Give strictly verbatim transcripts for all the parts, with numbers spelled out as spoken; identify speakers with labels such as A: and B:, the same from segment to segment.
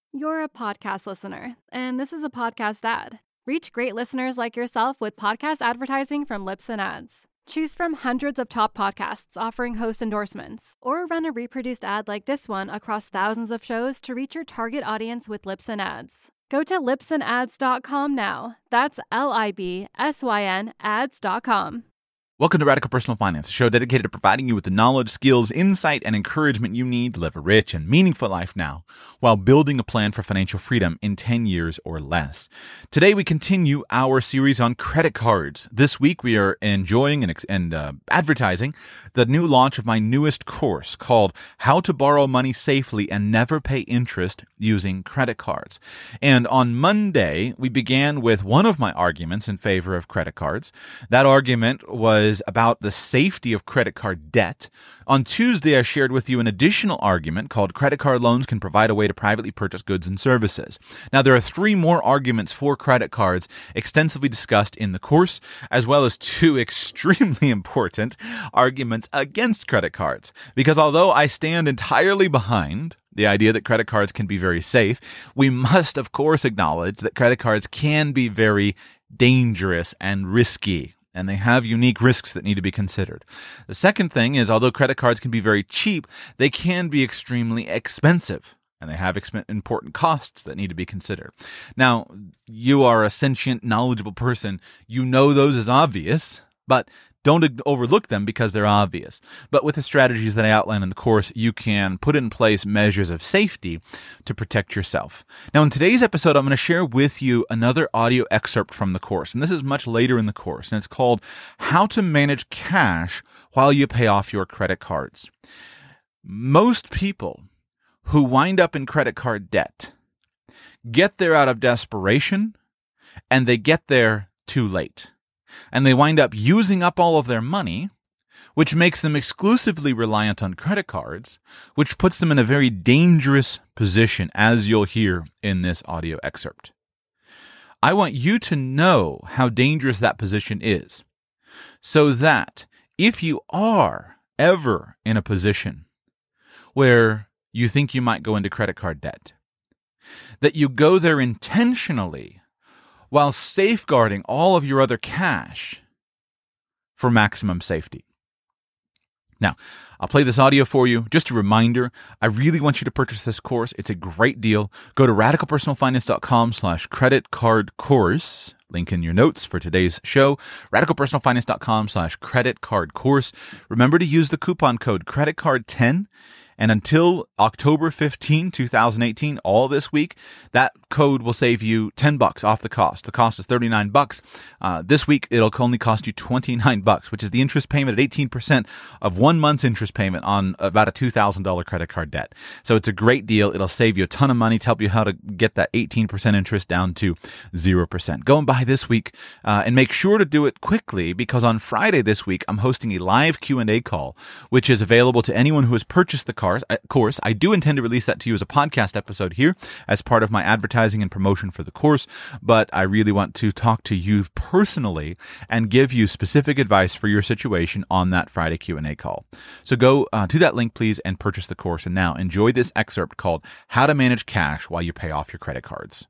A: You're a podcast listener, and this is a podcast ad. Reach great listeners like yourself with podcast advertising from Libsyn Ads. Choose from hundreds of top podcasts offering host endorsements, or run a reproduced ad like this one across thousands of shows to reach your target audience with Libsyn Ads. Go to libsyn ads dot com now. That's L I B S Y N ads dot com.
B: Welcome to Radical Personal Finance, a show dedicated to providing you with the knowledge, skills, insight, and encouragement you need to live a rich and meaningful life now, while building a plan for financial freedom in ten years or less. Today, we continue our series on credit cards. This week, we are enjoying and, and uh, advertising the new launch of my newest course called How to Borrow Money Safely and Never Pay Interest Using Credit Cards. And on Monday, we began with one of my arguments in favor of credit cards. That argument was about the safety of credit card debt. On Tuesday, I shared with you an additional argument called Credit Card Loans Can Provide a Way to Privately Purchase Goods and Services. Now, there are three more arguments for credit cards extensively discussed in the course, as well as two extremely important arguments against credit cards. Because although I stand entirely behind the idea that credit cards can be very safe, we must, of course, acknowledge that credit cards can be very dangerous and risky, and they have unique risks that need to be considered. The second thing is, although credit cards can be very cheap, they can be extremely expensive, and they have exp- important costs that need to be considered. Now, you are a sentient, knowledgeable person. You know those as obvious, but don't overlook them because they're obvious. But with the strategies that I outline in the course, you can put in place measures of safety to protect yourself. Now, in today's episode, I'm going to share with you another audio excerpt from the course. And this is much later in the course. And it's called How to Manage Cash While You Pay Off Your Credit Cards. Most people who wind up in credit card debt get there out of desperation, and they get there too late. And they wind up using up all of their money, which makes them exclusively reliant on credit cards, which puts them in a very dangerous position, as you'll hear in this audio excerpt. I want you to know how dangerous that position is, so that if you are ever in a position where you think you might go into credit card debt, that you go there intentionally while safeguarding all of your other cash for maximum safety. Now, I'll play this audio for you. Just a reminder, I really want you to purchase this course. It's a great deal. Go to radical personal finance dot com slash credit card course. Link in your notes for today's show. radical personal finance dot com slash credit card course. Remember to use the coupon code credit card ten. And until October fifteenth, twenty eighteen, all this week, that code will save you ten bucks off the cost. The cost is thirty-nine bucks. Uh, this week, it'll only cost you twenty-nine bucks, which is the interest payment at eighteen percent of one month's interest payment on about a two thousand dollars credit card debt. So it's a great deal. It'll save you a ton of money to help you how to get that eighteen percent interest down to zero percent. Go and buy this week, uh, and make sure to do it quickly, because on Friday this week, I'm hosting a live Q and A call, which is available to anyone who has purchased the car. course. I do intend to release that to you as a podcast episode here as part of my advertising and promotion for the course, but I really want to talk to you personally and give you specific advice for your situation on that Friday Q and A call. So go uh, to that link, please, and purchase the course. And now enjoy this excerpt called How to Manage Cash While You Pay Off Your Credit Cards.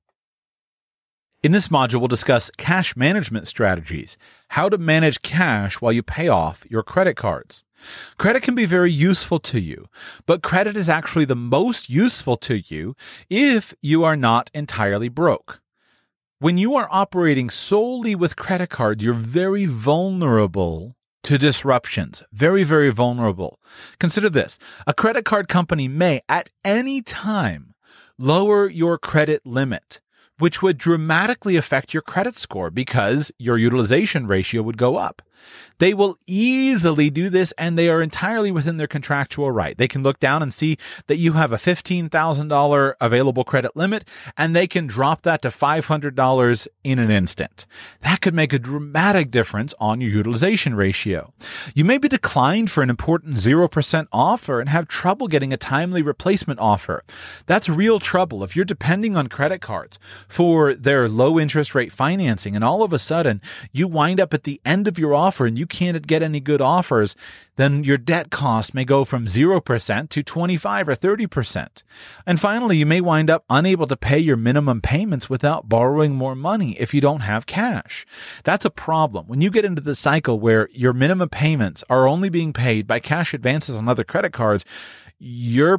B: In this module, we'll discuss cash management strategies, how to manage cash while you pay off your credit cards. Credit can be very useful to you, but credit is actually the most useful to you if you are not entirely broke. When you are operating solely with credit cards, you're very vulnerable to disruptions. Very, very vulnerable. Consider this. A credit card company may, at any time, lower your credit limit, which would dramatically affect your credit score because your utilization ratio would go up. They will easily do this, and they are entirely within their contractual right. They can look down and see that you have a fifteen thousand dollars available credit limit, and they can drop that to five hundred dollars in an instant. That could make a dramatic difference on your utilization ratio. You may be declined for an important zero percent offer and have trouble getting a timely replacement offer. That's real trouble if you're depending on credit cards for their low interest rate financing, and all of a sudden you wind up at the end of your offer offer and you can't get any good offers, then your debt cost may go from zero percent to twenty-five or thirty percent. And finally, you may wind up unable to pay your minimum payments without borrowing more money if you don't have cash. That's a problem. When you get into the cycle where your minimum payments are only being paid by cash advances on other credit cards, you're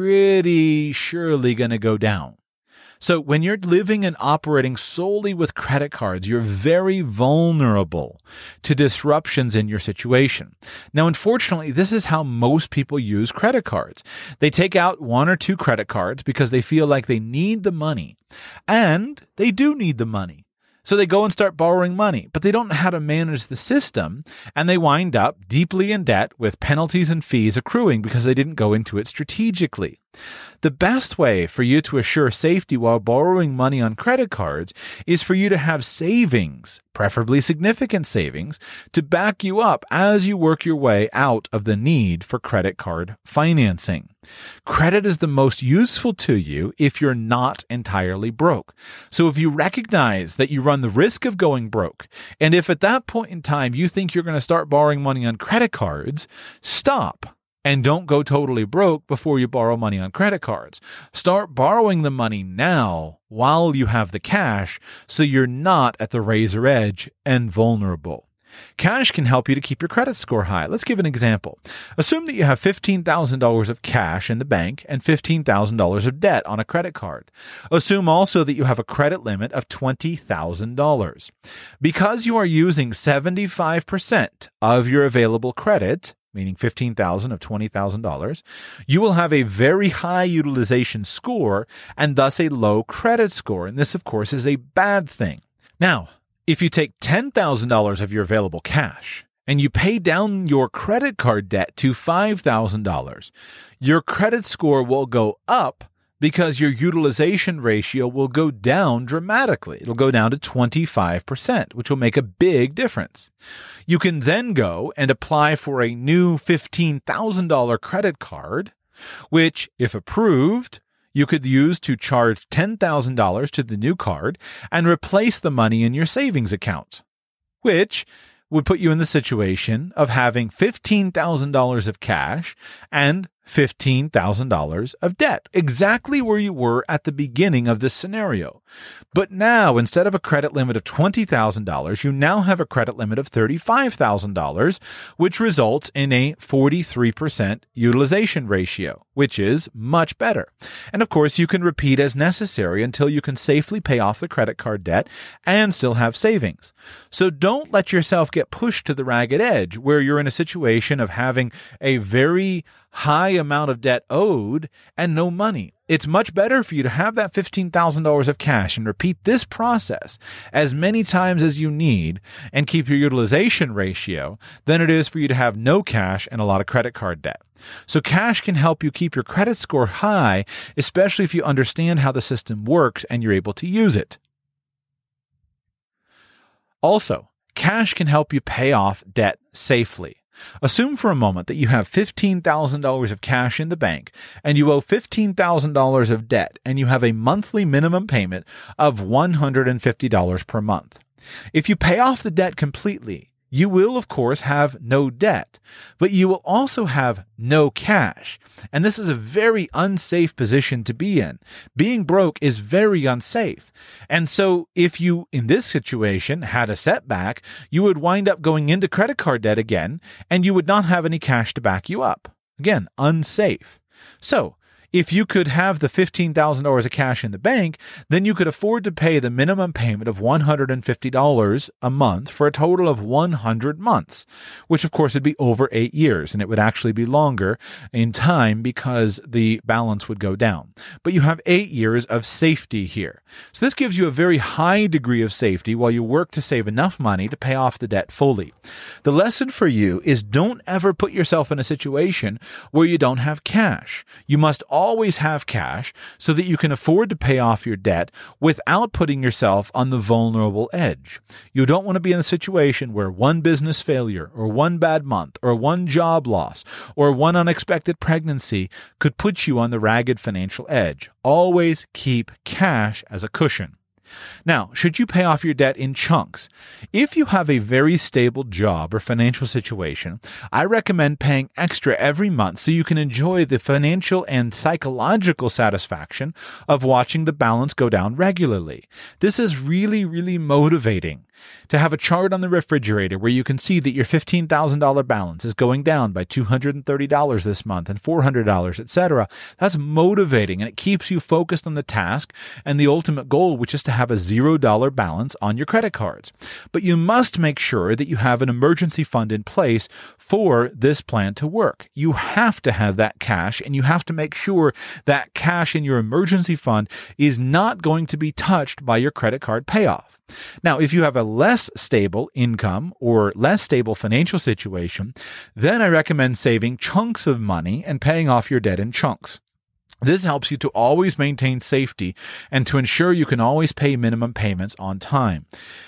B: pretty surely going to go down. So when you're living and operating solely with credit cards, you're very vulnerable to disruptions in your situation. Now, unfortunately, this is how most people use credit cards. They take out one or two credit cards because they feel like they need the money, and they do need the money. So they go and start borrowing money, but they don't know how to manage the system, and they wind up deeply in debt with penalties and fees accruing because they didn't go into it strategically. The best way for you to assure safety while borrowing money on credit cards is for you to have savings, preferably significant savings, to back you up as you work your way out of the need for credit card financing. Credit is the most useful to you if you're not entirely broke. So if you recognize that you run the risk of going broke, and if at that point in time you think you're going to start borrowing money on credit cards, stop. And don't go totally broke before you borrow money on credit cards. Start borrowing the money now while you have the cash so you're not at the razor edge and vulnerable. Cash can help you to keep your credit score high. Let's give an example. Assume that you have fifteen thousand dollars of cash in the bank and fifteen thousand dollars of debt on a credit card. Assume also that you have a credit limit of twenty thousand dollars. Because you are using seventy-five percent of your available credit, meaning fifteen thousand dollars of twenty thousand dollars, you will have a very high utilization score and thus a low credit score. And this, of course, is a bad thing. Now, if you take ten thousand dollars of your available cash and you pay down your credit card debt to five thousand dollars, your credit score will go up because your utilization ratio will go down dramatically. It'll go down to twenty-five percent, which will make a big difference. You can then go and apply for a new fifteen thousand dollars credit card, which, if approved, you could use to charge ten thousand dollars to the new card and replace the money in your savings account, which would put you in the situation of having fifteen thousand dollars of cash and fifteen thousand dollars of debt, exactly where you were at the beginning of this scenario. But now, instead of a credit limit of twenty thousand dollars, you now have a credit limit of thirty-five thousand dollars, which results in a forty-three percent utilization ratio, which is much better. And of course, you can repeat as necessary until you can safely pay off the credit card debt and still have savings. So don't let yourself get pushed to the ragged edge where you're in a situation of having a very high amount of debt owed and no money. It's much better for you to have that fifteen thousand dollars of cash and repeat this process as many times as you need and keep your utilization ratio than it is for you to have no cash and a lot of credit card debt. So cash can help you keep your credit score high, especially if you understand how the system works and you're able to use it. Also, cash can help you pay off debt safely. Assume for a moment that you have fifteen thousand dollars of cash in the bank and you owe fifteen thousand dollars of debt and you have a monthly minimum payment of one hundred fifty dollars per month. If you pay off the debt completely, you will, of course, have no debt, but you will also have no cash. And this is a very unsafe position to be in. Being broke is very unsafe. And so if you, in this situation, had a setback, you would wind up going into credit card debt again, and you would not have any cash to back you up. Again, unsafe. So if you could have the fifteen thousand dollars of cash in the bank, then you could afford to pay the minimum payment of one hundred fifty dollars a month for a total of one hundred months, which of course would be over eight years, and it would actually be longer in time because the balance would go down. But you have eight years of safety here. So this gives you a very high degree of safety while you work to save enough money to pay off the debt fully. The lesson for you is don't ever put yourself in a situation where you don't have cash. You must always have cash so that you can afford to pay off your debt without putting yourself on the vulnerable edge. You don't want to be in a situation where one business failure or one bad month or one job loss or one unexpected pregnancy could put you on the ragged financial edge. Always keep cash as a cushion. Now, should you pay off your debt in chunks? If you have a very stable job or financial situation, I recommend paying extra every month so you can enjoy the financial and psychological satisfaction of watching the balance go down regularly. This is really, really motivating. To have a chart on the refrigerator where you can see that your fifteen thousand dollars balance is going down by two hundred thirty dollars this month and four hundred dollars, et cetera. That's motivating, and it keeps you focused on the task and the ultimate goal, which is to have a zero dollar balance on your credit cards. But you must make sure that you have an emergency fund in place for this plan to work. You have to have that cash, and you have to make sure that cash in your emergency fund is not going to be touched by your credit card payoff. Now, if you have a less stable income or less stable financial situation, then I recommend saving chunks of money and paying off your debt in chunks. This helps you to always maintain safety and to ensure you can always pay minimum payments on time.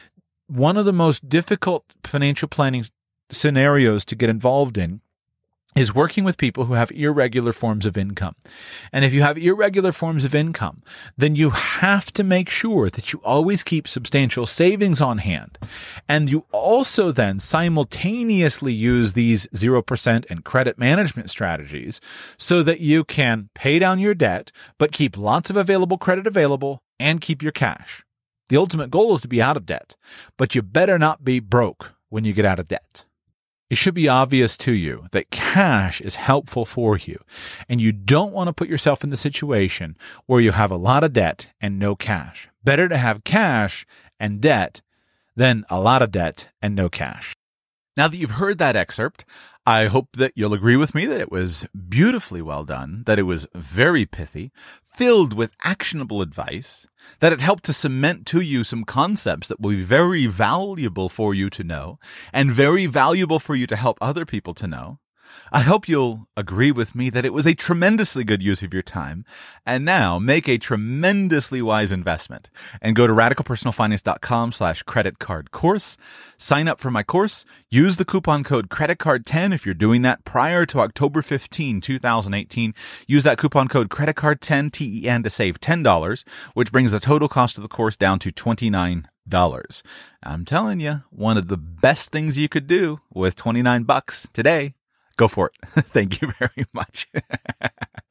B: One of the most difficult financial planning scenarios to get involved in is working with people who have irregular forms of income. And if you have irregular forms of income, then you have to make sure that you always keep substantial savings on hand. And you also then simultaneously use these zero percent and credit management strategies so that you can pay down your debt, but keep lots of available credit available and keep your cash. The ultimate goal is to be out of debt, but you better not be broke when you get out of debt. It should be obvious to you that cash is helpful for you, and you don't want to put yourself in the situation where you have a lot of debt and no cash. Better to have cash and debt than a lot of debt and no cash. Now that you've heard that excerpt, I hope that you'll agree with me that it was beautifully well done, that it was very pithy, filled with actionable advice, that it helped to cement to you some concepts that will be very valuable for you to know and very valuable for you to help other people to know. I hope you'll agree with me that it was a tremendously good use of your time. And now make a tremendously wise investment and go to radicalpersonalfinance.com slash credit card course. Sign up for my course. Use the coupon code credit card ten if you're doing that prior to October fifteenth, twenty eighteen. Use that coupon code credit card ten, T E N, to save ten dollars, which brings the total cost of the course down to twenty-nine dollars. I'm telling you, one of the best things you could do with twenty-nine bucks today. Go for it. Thank you very much.